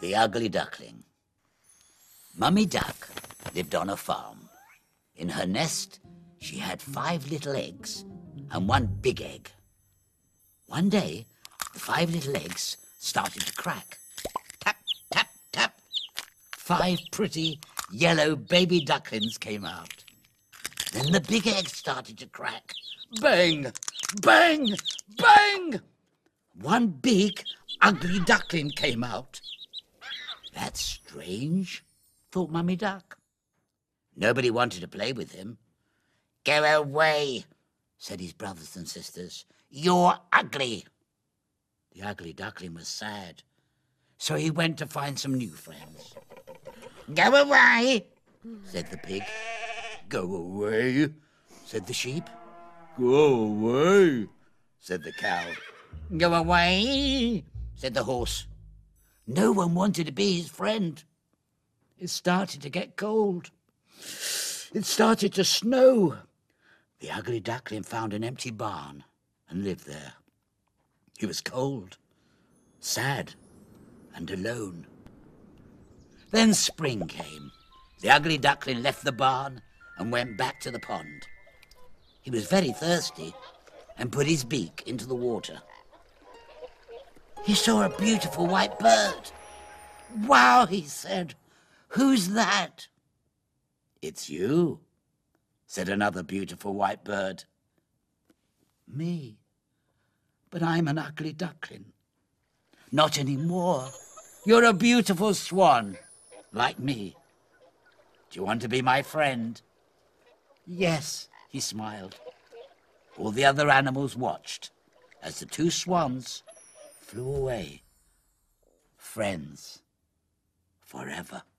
The Ugly Duckling. Mummy Duck lived on a farm. In her nest, she had 5 little eggs and 1 big egg. One day, the 5 little eggs started to crack. Tap, tap, tap. 5 pretty yellow baby ducklings came out. Then the big egg started to crack. Bang, bang, bang! 1 big, ugly duckling came out. That's strange, thought Mummy Duck. Nobody wanted to play with him. Go away, said his brothers and sisters. You're ugly. The ugly duckling was sad, so he went to find some new friends. Go away, said the pig. Go away, said the sheep. Go away, said the cow. Go away, said the horse. No one wanted to be his friend. It started to get cold. It started to snow. The ugly duckling found an empty barn and lived there. He was cold, sad, and alone. Then spring came. The ugly duckling left the barn and went back to the pond. He was very thirsty and put his beak into the water. He saw a beautiful white bird. Wow, he said. Who's that? It's you, said another beautiful white bird. Me? But I'm an ugly duckling. Not anymore. You're a beautiful swan, like me. Do you want to be my friend? Yes, he smiled. All the other animals watched as the 2 swans flew away, friends forever.